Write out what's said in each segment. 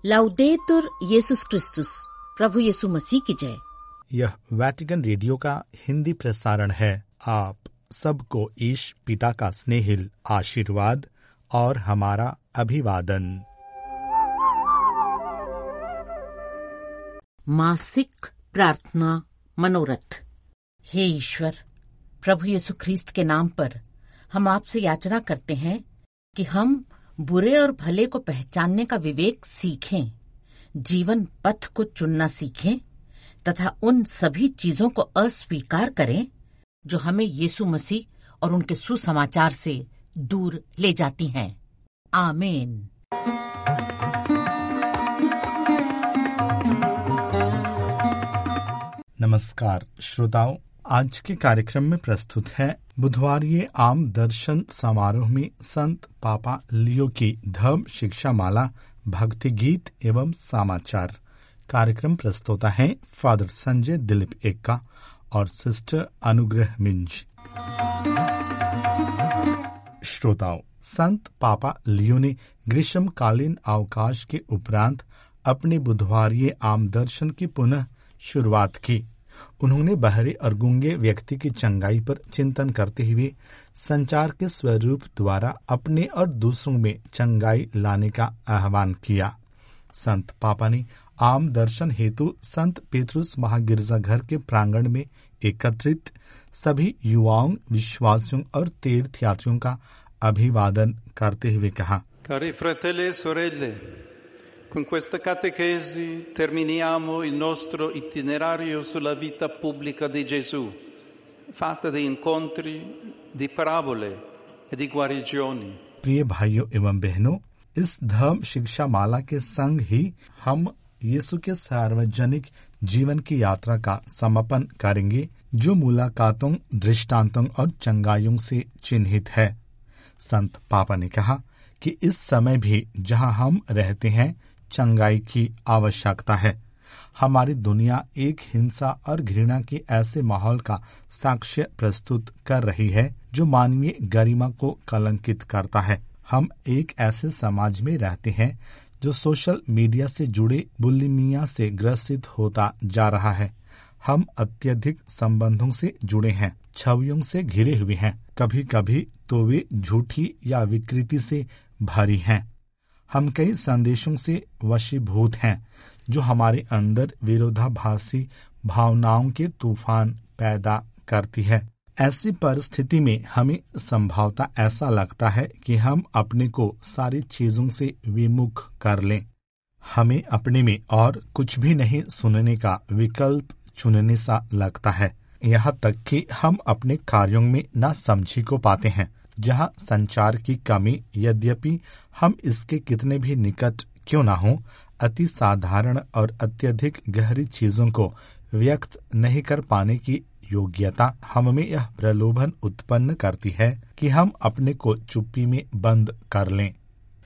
लाउदेतुर येसुस क्रिस्तुस, प्रभु यीशु मसीह की जय। यह वैटिकन रेडियो का हिंदी प्रसारण है। आप सबको ईश पिता का स्नेहिल आशीर्वाद और हमारा अभिवादन। मासिक प्रार्थना मनोरथ। हे ईश्वर, प्रभु यीशु ख्रीस्त के नाम पर हम आपसे याचना करते हैं कि हम बुरे और भले को पहचानने का विवेक सीखें, जीवन पथ को चुनना सीखें तथा उन सभी चीजों को अस्वीकार करें जो हमें यीशु मसीह और उनके सुसमाचार से दूर ले जाती हैं। आमीन। नमस्कार श्रोताओं, आज के कार्यक्रम में प्रस्तुत है बुधवारीय आम दर्शन समारोह में संत पापा लियो की धर्म शिक्षा माला, भक्ति गीत एवं समाचार। कार्यक्रम प्रस्तुता है फादर संजय दिलीप एक्का और सिस्टर अनुग्रह मिंज। श्रोताओं, संत पापा लियो ने ग्रीष्मकालीन अवकाश के उपरांत अपने बुधवारीय आम दर्शन की पुनः शुरुआत की। उन्होंने बहरे और गूंगे व्यक्ति की चंगाई पर चिंतन करते हुए संचार के स्वरूप द्वारा अपने और दूसरों में चंगाई लाने का आह्वान किया। संत पापा ने आम दर्शन हेतु संत पेत्रुस महागिरजाघर के प्रांगण में एकत्रित सभी युवाओं, विश्वासियों और तीर्थयात्रियों का अभिवादन करते हुए कहा, Cari fratelli e sorelle, con questa catechesi terminiamo il nostro itinerario sulla vita pubblica di Gesù, fatta di incontri, di parabole e di guarigioni. प्रिय भाइयों एवं बहनों, इस धर्म शिक्षा माला के संग ही हम यीशु के सार्वजनिक जीवन की यात्रा का समापन करेंगे, जो मुलाकातों, दृष्टांतों और चंगाइयों से चिन्हित है। संत पापा ने कहा कि इस समय भी जहां हम रहते हैं, चंगाई की आवश्यकता है। हमारी दुनिया एक हिंसा और घृणा के ऐसे माहौल का साक्ष्य प्रस्तुत कर रही है जो मानवीय गरिमा को कलंकित करता है। हम एक ऐसे समाज में रहते हैं जो सोशल मीडिया से जुड़े बुलिमिया से ग्रसित होता जा रहा है। हम अत्यधिक संबंधों से जुड़े हैं, छवियों से घिरे हुए हैं, कभी कभी तो वे झूठी या विकृति से भरी हैं। हम कई संदेशों से वशीभूत हैं जो हमारे अंदर विरोधाभासी भावनाओं के तूफान पैदा करती है। ऐसी परिस्थिति में हमें संभवतः ऐसा लगता है कि हम अपने को सारी चीजों से विमुख कर लें। हमें अपने में और कुछ भी नहीं सुनने का विकल्प चुनने सा लगता है। यहाँ तक कि हम अपने कार्यों में नासमझी को पाते हैं। जहाँ संचार की कमी, यद्यपि हम इसके कितने भी निकट क्यों न हो, अति साधारण और अत्यधिक गहरी चीजों को व्यक्त नहीं कर पाने की योग्यता हम में यह प्रलोभन उत्पन्न करती है कि हम अपने को चुप्पी में बंद कर लें।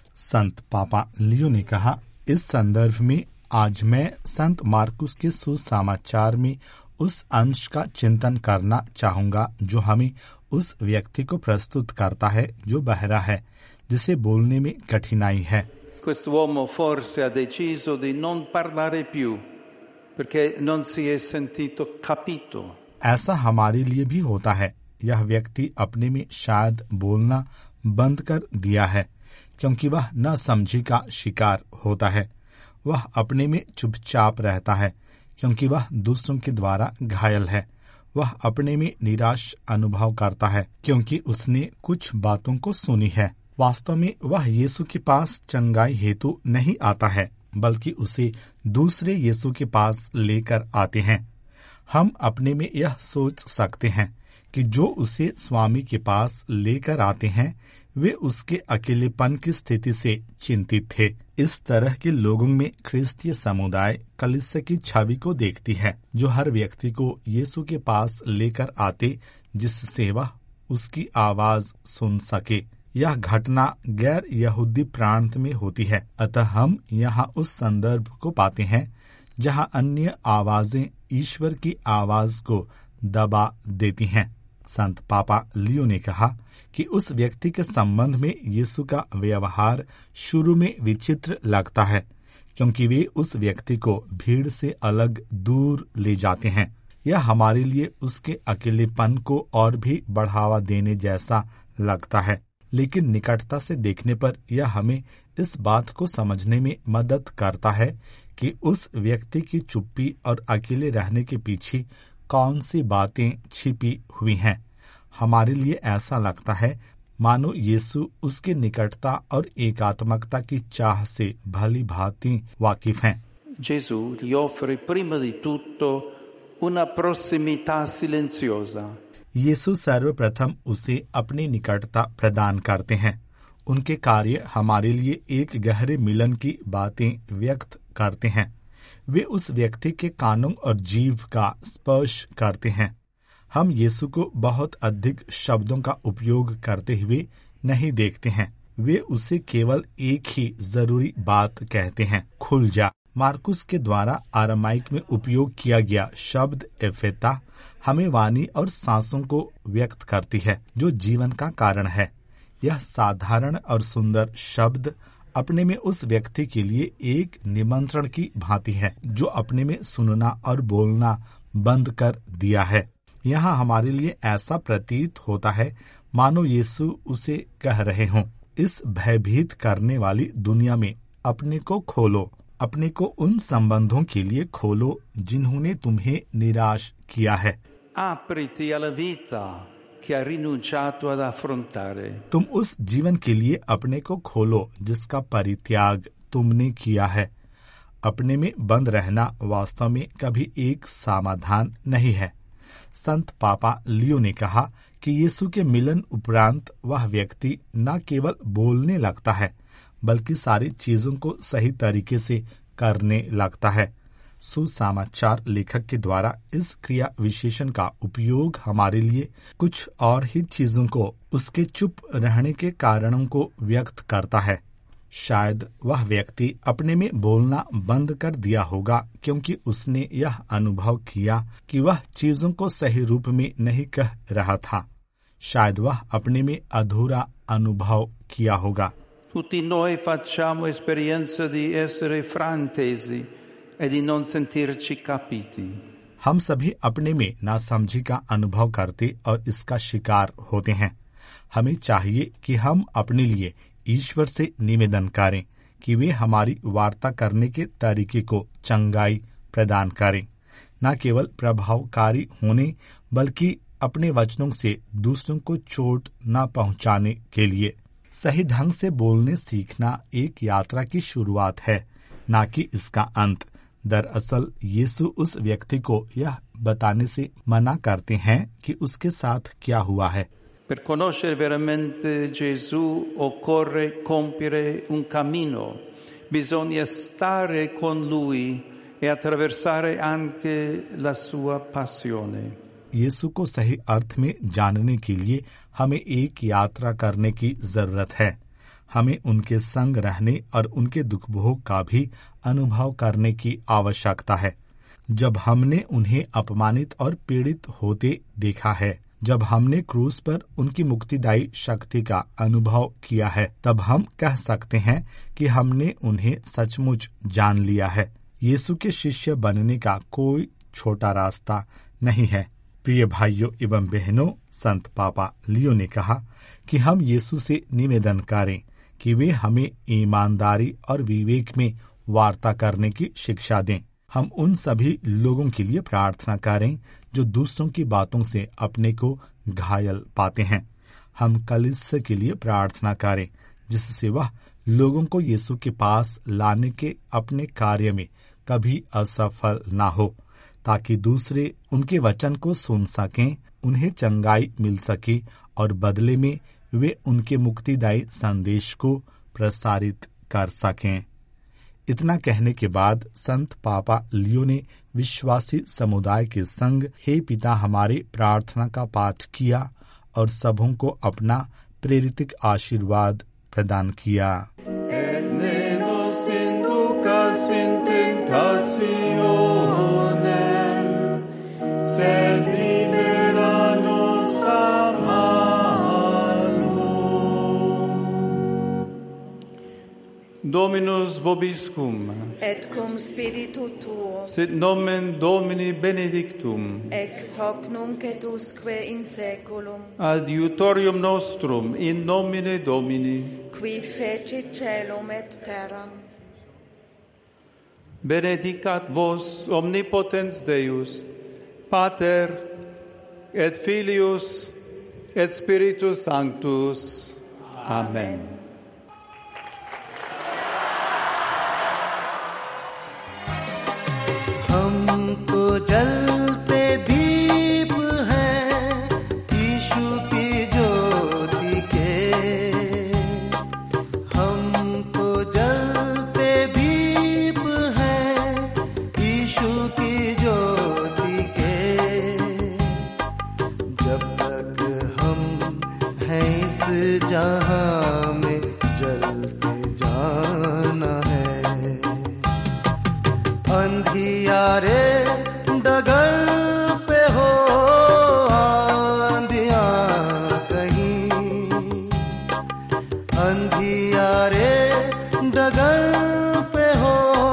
संत पापा लियो ने कहा, इस संदर्भ में आज मैं संत मार्कुस के सुसमाचार में उस अंश का चिंतन करना चाहूंगा जो हमें उस व्यक्ति को प्रस्तुत करता है जो बहरा है, जिसे बोलने में कठिनाई है। Quest'uomo forse ha deciso di non parlare più perché non si è sentito capito. ऐसा हमारे लिए भी होता है। यह व्यक्ति अपने में शायद बोलना बंद कर दिया है क्योंकि वह न समझी का शिकार होता है। वह अपने में चुपचाप रहता है क्योंकि वह दूसरों के द्वारा घायल है। वह अपने में निराश अनुभव करता है क्योंकि उसने कुछ बातों को सुनी है। वास्तव में वह यीशु के पास चंगाई हेतु नहीं आता है, बल्कि उसे दूसरे यीशु के पास लेकर आते हैं। हम अपने में यह सोच सकते हैं कि जो उसे स्वामी के पास लेकर आते हैं वे उसके अकेलेपन की स्थिति से चिंतित थे। इस तरह के लोगों में ख्रिस्तीय समुदाय कलीसिया की छवि को देखती है, जो हर व्यक्ति को यीशु के पास लेकर आते जिससे वह उसकी आवाज सुन सके। यह घटना गैर यहूदी प्रांत में होती है, अतः हम यहाँ उस संदर्भ को पाते हैं जहाँ अन्य आवाजें ईश्वर की आवाज को दबा देती हैं। संत पापा लियो ने कहा कि उस व्यक्ति के संबंध में यीशु का व्यवहार शुरू में विचित्र लगता है क्योंकि वे उस व्यक्ति को भीड़ से अलग दूर ले जाते हैं। यह हमारे लिए उसके अकेलेपन को और भी बढ़ावा देने जैसा लगता है, लेकिन निकटता से देखने पर यह हमें इस बात को समझने में मदद करता है कि उस व्यक्ति की चुप्पी और अकेले रहने के पीछे कौन सी बातें छिपी हुई हैं। हमारे लिए ऐसा लगता है मानो यीशु उसके निकटता और एकात्मकता की चाह से भली भांति वाकिफ हैं। Gesù gli offre prima di tutto una prossimità silenziosa. यीशु सर्वप्रथम उसे अपनी निकटता प्रदान करते हैं। उनके कार्य हमारे लिए एक गहरे मिलन की बातें व्यक्त करते हैं। वे उस व्यक्ति के कानों और जीव का स्पर्श करते हैं। हम यीशु को बहुत अधिक शब्दों का उपयोग करते हुए नहीं देखते हैं। वे उसे केवल एक ही जरूरी बात कहते हैं, खुल जा। मार्कुस के द्वारा आरामाइक में उपयोग किया गया शब्द एफेता हमें वाणी और सांसों को व्यक्त करती है, जो जीवन का कारण है। यह साधारण और सुंदर शब्द अपने में उस व्यक्ति के लिए एक निमंत्रण की भांति है, जो अपने में सुनना और बोलना बंद कर दिया है। यहाँ हमारे लिए ऐसा प्रतीत होता है मानो यीशु उसे कह रहे हों, इस भयभीत करने वाली दुनिया में अपने को खोलो, अपने को उन संबंधों के लिए खोलो जिन्होंने तुम्हें निराश किया है। Apriti alla vita che ha rinunciato ad affrontare. तुम उस जीवन के लिए अपने को खोलो जिसका परित्याग तुमने किया है। अपने में बंद रहना वास्तव में कभी एक समाधान नहीं है। संत पापा लियो ने कहा कि यीशु के मिलन उपरांत वह व्यक्ति न केवल बोलने लगता है, बल्कि सारी चीजों को सही तरीके से करने लगता है। सुसमाचार लेखक के द्वारा इस क्रिया विशेषण का उपयोग हमारे लिए कुछ और ही चीजों को उसके चुप रहने के कारणों को व्यक्त करता है। शायद वह व्यक्ति अपने में बोलना बंद कर दिया होगा क्योंकि उसने यह अनुभव किया कि वह चीजों को सही रूप में नहीं कह रहा था। शायद वह अपने में अधूरा अनुभव किया होगा। Tutti noi facciamo esperienza di essere frantesi e di non sentirci capiti. हम सभी अपने में नासमझी का अनुभव करते और इसका शिकार होते हैं। हमें चाहिए कि हम अपने लिए ईश्वर से निवेदन करें कि वे हमारी वार्ता करने के तरीके को चंगाई प्रदान करें, न केवल प्रभावकारी होने बल्कि अपने वचनों से दूसरों को चोट न पहुंचाने के लिए। सही ढंग से बोलने सीखना एक यात्रा की शुरुआत है, न कि इसका अंत। दरअसल यीशु उस व्यक्ति को यह बताने से मना करते हैं कि उसके साथ क्या हुआ है। Per conoscere veramente Gesù occorre compiere un cammino, bisogna stare con lui e attraversare anche la sua passione. यीशु को सही अर्थ में जानने के लिए हमें एक यात्रा करने की जरूरत है। हमें उनके संग रहने और उनके दुख भोग का भी अनुभव करने की आवश्यकता है। जब हमने उन्हें अपमानित और पीड़ित होते देखा है, जब हमने क्रूस पर उनकी मुक्तिदायी शक्ति का अनुभव किया है, तब हम कह सकते हैं कि हमने उन्हें सचमुच जान लिया है। यीशु के शिष्य बनने का कोई छोटा रास्ता नहीं है। प्रिय भाइयों एवं बहनों, संत पापा लियो ने कहा कि हम यीशु से निवेदन करें कि वे हमें ईमानदारी और विवेक में वार्ता करने की शिक्षा दें। हम उन सभी लोगों के लिए प्रार्थना करें जो दूसरों की बातों से अपने को घायल पाते हैं। हम कलीसिया के लिए प्रार्थना करें जिससे वह लोगों को यीशु के पास लाने के अपने कार्य में कभी असफल न हो, ताकि दूसरे उनके वचन को सुन सकें, उन्हें चंगाई मिल सके और बदले में वे उनके मुक्तिदायी संदेश को प्रसारित कर सकें। इतना कहने के बाद संत पापा लियो ने विश्वासी समुदाय के संग हे पिता हमारे प्रार्थना का पाठ किया और सबों को अपना प्रेरित आशीर्वाद प्रदान किया। Dominus vobiscum. Et cum spiritu tuo. Sit nomen Domini benedictum. Ex hoc nunc et usque in saeculum. Adiutorium nostrum in nomine Domini. Qui fecit caelum et terram. Benedicat vos omnipotens Deus, Pater et Filius et Spiritus Sanctus. Amen. हम तो जलते दीप हैं यीशु की ज्योति के, हम तो जलते दीप हैं यीशु की ज्योति के, जब तक हम हैं इस जहां में जलते जाना है। अंधियारे डगर पे हो आंधियां कहीं, अंधियारे डगर पे हो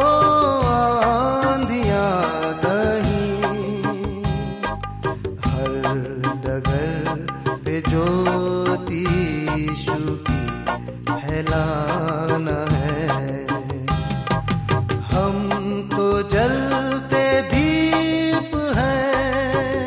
आंधियां कहीं, हर डगर पे ज्योति यीशु की फैलाना है। हम तो जलते दीप हैं।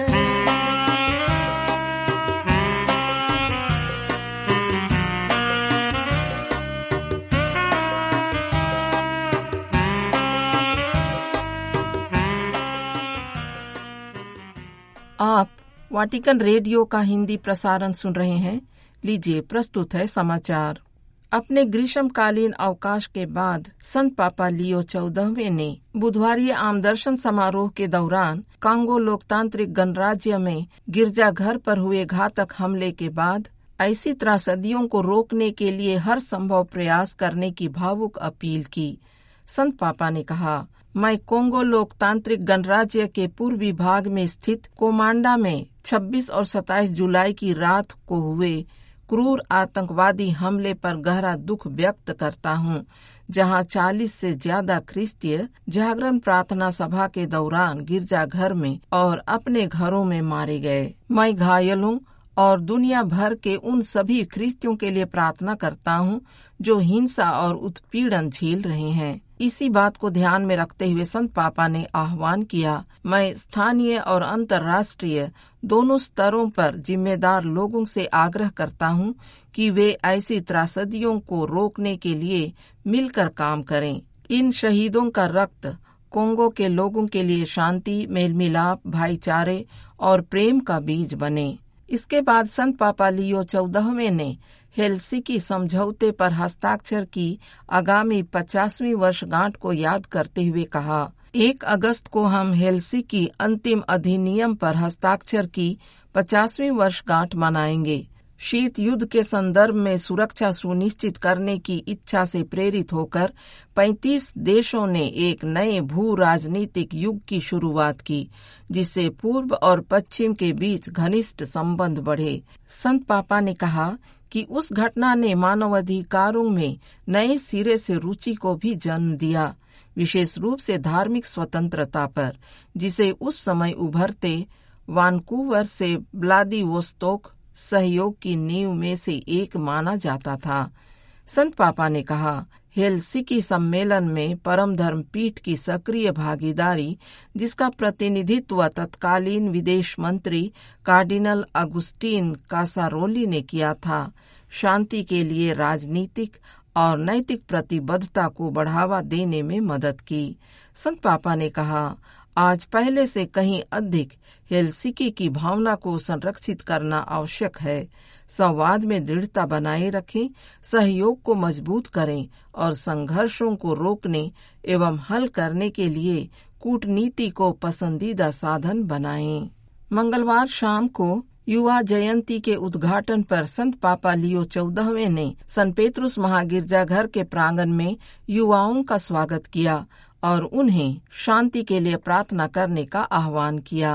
आप वाटिकन रेडियो का हिंदी प्रसारण सुन रहे हैं। लीजिए प्रस्तुत है समाचार। अपने ग्रीष्मकालीन अवकाश के बाद संत पापा लियो 14वें ने बुधवारी आम दर्शन समारोह के दौरान कांगो लोकतांत्रिक गणराज्य में गिरजाघर पर हुए घातक हमले के बाद ऐसी त्रासदियों को रोकने के लिए हर संभव प्रयास करने की भावुक अपील की। संत पापा ने कहा, मैं कोंगो लोकतांत्रिक गणराज्य के पूर्वी भाग में स्थित कोमांडा में 26 और 27 जुलाई की रात को हुए क्रूर आतंकवादी हमले पर गहरा दुख व्यक्त करता हूं, जहां 40 से ज्यादा ख्रिस्तीय जागरण प्रार्थना सभा के दौरान गिरजाघर में और अपने घरों में मारे गए। मैं घायलों और दुनिया भर के उन सभी ख्रिस्तियों के लिए प्रार्थना करता हूं जो हिंसा और उत्पीड़न झेल रहे हैं। इसी बात को ध्यान में रखते हुए संत पापा ने आह्वान किया, मैं स्थानीय और अंतर्राष्ट्रीय दोनों स्तरों पर जिम्मेदार लोगों से आग्रह करता हूं कि वे ऐसी त्रासदियों को रोकने के लिए मिलकर काम करें। इन शहीदों का रक्त कोंगो के लोगों के लिए शांति, मेलमिलाप, भाईचारे और प्रेम का बीज बने। इसके बाद संत पापा लियो 14वें ने हेलसिंकी समझौते पर हस्ताक्षर की आगामी 50वीं वर्षगांठ को याद करते हुए कहा, 1 अगस्त को हम हेलसिंकी अंतिम अधिनियम पर हस्ताक्षर की 50वीं वर्षगांठ मनाएंगे। शीत युद्ध के संदर्भ में सुरक्षा सुनिश्चित करने की इच्छा से प्रेरित होकर 35 देशों ने एक नए भू राजनीतिक युग की शुरुआत की, जिससे पूर्व और पश्चिम के बीच घनिष्ठ संबंध बढ़े। संत पापा ने कहा कि उस घटना ने मानवाधिकारों में नए सिरे से रुचि को भी जन्म दिया, विशेष रूप से धार्मिक स्वतंत्रता पर, जिसे उस समय उभरते वानकूवर से व्लादिवोस्तोक सहयोग की नींव में से एक माना जाता था। संत पापा ने कहा, हेलसिंकी सम्मेलन में परम धर्म पीठ की सक्रिय भागीदारी, जिसका प्रतिनिधित्व तत्कालीन विदेश मंत्री कार्डिनल अगुस्टीन कासारोली ने किया था, शांति के लिए राजनीतिक और नैतिक प्रतिबद्धता को बढ़ावा देने में मदद की। संत पापा ने कहा, आज पहले से कहीं अधिक हेलसिंकी की भावना को संरक्षित करना आवश्यक है। संवाद में दृढ़ता बनाए रखें, सहयोग को मजबूत करें और संघर्षों को रोकने एवं हल करने के लिए कूटनीति को पसंदीदा साधन बनाएं। मंगलवार शाम को युवा जयंती के उद्घाटन पर संत पापा लियो 14वें ने सन पेत्रुस महागिरजाघर के प्रांगण में युवाओं का स्वागत किया और उन्हें शांति के लिए प्रार्थना करने का आह्वान किया।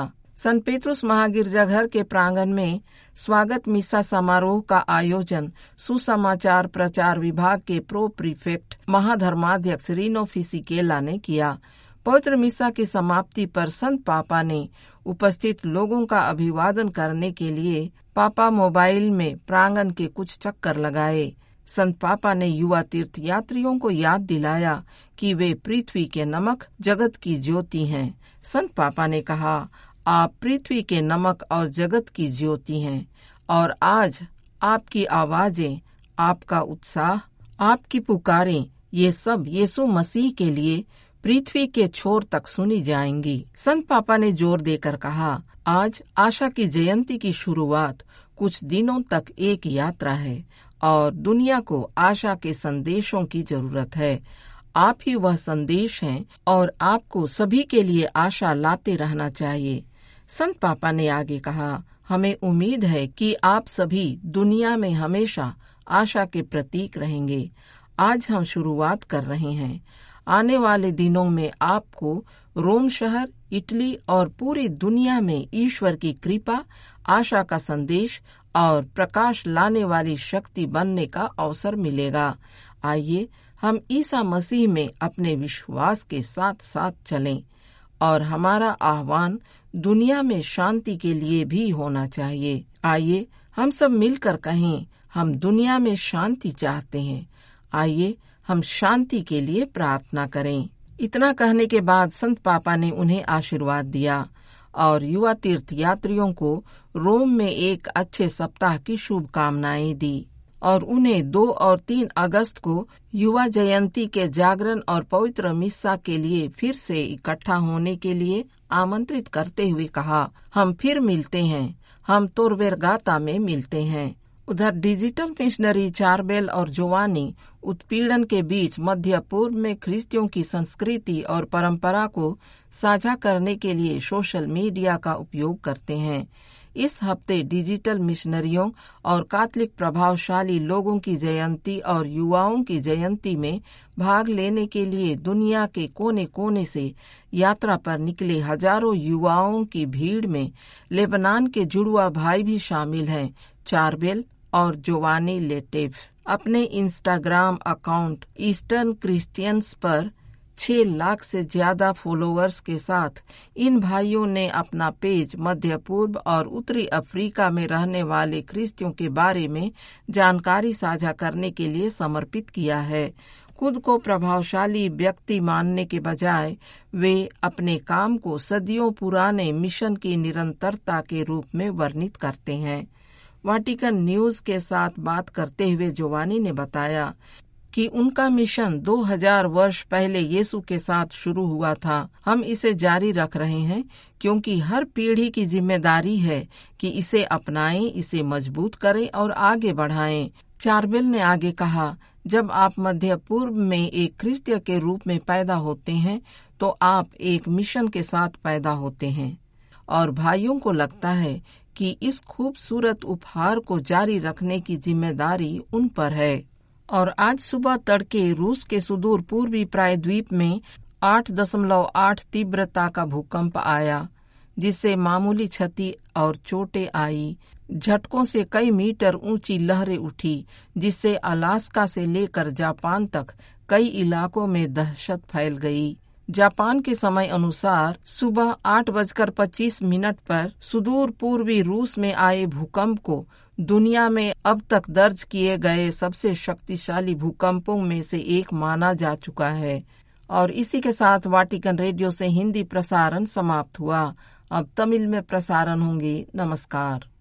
संत पेत्रुस महागिरजाघर के प्रांगण में स्वागत मिसा समारोह का आयोजन सुसमाचार प्रचार विभाग के प्रो प्रीफेक्ट महाधर्माध्यक्ष रीनो फिसिकेला ने किया। पवित्र मिसा की समाप्ति पर संत पापा ने उपस्थित लोगों का अभिवादन करने के लिए पापा मोबाइल में प्रांगण के कुछ चक्कर लगाए। संत पापा ने युवा तीर्थ यात्रियों को याद दिलाया कि वे पृथ्वी के नमक, जगत की ज्योति हैं। संत पापा ने कहा, आप पृथ्वी के नमक और जगत की ज्योति हैं और आज आपकी आवाजें, आपका उत्साह, आपकी पुकारें, ये सब यीशु मसीह के लिए पृथ्वी के छोर तक सुनी जाएंगी। संत पापा ने जोर देकर कहा, आज आशा की जयंती की शुरुआत कुछ दिनों तक एक यात्रा है और दुनिया को आशा के संदेशों की जरूरत है। आप ही वह संदेश हैं और आपको सभी के लिए आशा लाते रहना चाहिए। संत पापा ने आगे कहा, हमें उम्मीद है कि आप सभी दुनिया में हमेशा आशा के प्रतीक रहेंगे। आज हम शुरुआत कर रहे हैं। आने वाले दिनों में आपको रोम शहर, इटली और पूरी दुनिया में ईश्वर की कृपा, आशा का संदेश और प्रकाश लाने वाली शक्ति बनने का अवसर मिलेगा। आइए हम ईसा मसीह में अपने विश्वास के साथ साथ चलें और हमारा आह्वान दुनिया में शांति के लिए भी होना चाहिए। आइए हम सब मिलकर कहें, हम दुनिया में शांति चाहते हैं। आइए हम शांति के लिए प्रार्थना करें। इतना कहने के बाद संत पापा ने उन्हें आशीर्वाद दिया और युवा तीर्थ यात्रियों को रोम में एक अच्छे सप्ताह की शुभकामनाएं दी और उन्हें 2 और 3 अगस्त को युवा जयंती के जागरण और पवित्र मिस्सा के लिए फिर से इकट्ठा होने के लिए आमंत्रित करते हुए कहा, हम फिर मिलते हैं, हम तोरवेरगाता में मिलते हैं। उधर डिजिटल मिशनरी चारबेल और जोवानी उत्पीड़न के बीच मध्य पूर्व में ख्रिस्तियों की संस्कृति और परंपरा को साझा करने के लिए सोशल मीडिया का उपयोग करते हैं। इस हफ्ते डिजिटल मिशनरियों और कैथोलिक प्रभावशाली लोगों की जयंती और युवाओं की जयंती में भाग लेने के लिए दुनिया के कोने कोने से यात्रा पर निकले हजारों युवाओं की भीड़ में लेबनान के जुड़वा भाई भी शामिल हैं। चारबेल और जोवानी लेटेव अपने इंस्टाग्राम अकाउंट ईस्टर्न क्रिश्चियंस पर 6 लाख से ज्यादा फॉलोअर्स के साथ इन भाइयों ने अपना पेज मध्य पूर्व और उत्तरी अफ्रीका में रहने वाले ख्रिस्तियों के बारे में जानकारी साझा करने के लिए समर्पित किया है। खुद को प्रभावशाली व्यक्ति मानने के बजाय वे अपने काम को सदियों पुराने मिशन की निरंतरता के रूप में वर्णित करते हैं। वाटिकन न्यूज के साथ बात करते हुए जोवानी ने बताया कि उनका मिशन 2000 वर्ष पहले यीशु के साथ शुरू हुआ था। हम इसे जारी रख रहे हैं क्योंकि हर पीढ़ी की जिम्मेदारी है कि इसे अपनाएं, इसे मजबूत करें और आगे बढ़ाएं। चारबेल ने आगे कहा, जब आप मध्य पूर्व में एक ख्रिस्तीय के रूप में पैदा होते हैं तो आप एक मिशन के साथ पैदा होते हैं और भाइयों को लगता है कि इस खूबसूरत उपहार को जारी रखने की जिम्मेदारी उन पर है। और आज सुबह तड़के रूस के सुदूर पूर्वी प्रायद्वीप में 8.8 तीव्रता का भूकंप आया, जिससे मामूली क्षति और चोटें आई। झटकों से कई मीटर ऊंची लहरें उठी, जिससे अलास्का से लेकर जापान तक कई इलाकों में दहशत फैल गई। जापान के समय अनुसार सुबह 8:25 पर सुदूर पूर्वी रूस में आए भूकंप को दुनिया में अब तक दर्ज किए गए सबसे शक्तिशाली भूकंपों में से एक माना जा चुका है। और इसी के साथ वाटिकन रेडियो से हिंदी प्रसारण समाप्त हुआ। अब तमिल में प्रसारण होंगे। नमस्कार।